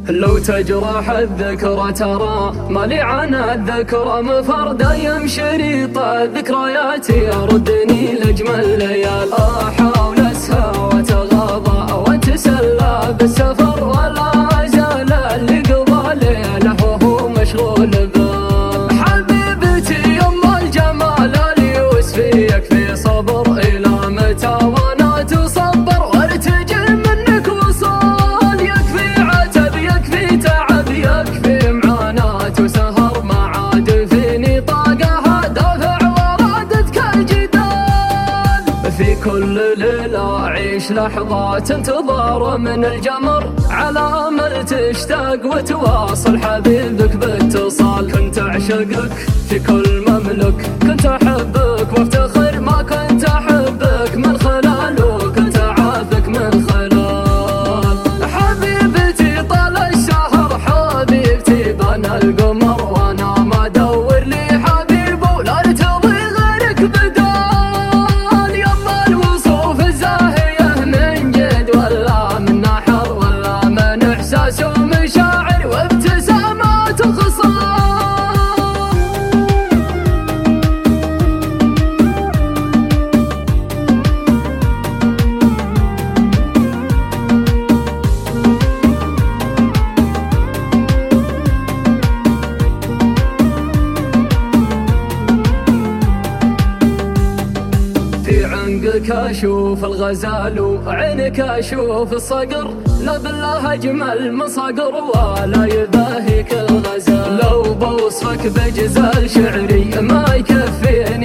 لو تجرح الذكرى ترى مالي عن الذكرى مفردة يمشريط ذكرياتي يردني لأجمل ليال. أحاول أسهى وأتغاضى وأتسلى بالسفر ولا أزال اللي قضى ليله وهو مشغول بال. حبيبتي يم الجمال اليوسف يكفي صبر إلى متى وأنا تصبر وارتجل منك وصال. يكفي عتب يكفي تعب يكفي معاناة وسهر ما عاد فيني طاقة دافع ورادتك الجدال. في كل ليلة أعيش لحظات انتظار من الجمر على أمل تشتاق وتواصل حبيبك باتصال. كنت أعشقك في كل مملك كنت أحبك وافتخر ما كنت أحبك من خلال وكنت أعافك من خلال. حبيبتي طال الشهر حبيبتي بان القمر وأنا ما أدور لي حبيب ولا ارتضي غيرك بدال. يما الوصوف الزاهية من جد ولا من نحر ولا من إحساس ومشاعر وابتسامات وخصال. في عنقك أشوف الغزال وعينك أشوف الصقر لا بالله أجمل من صقر ولا يباهيك الغزال. لو بوصفك بجزال شعري ما يكفيني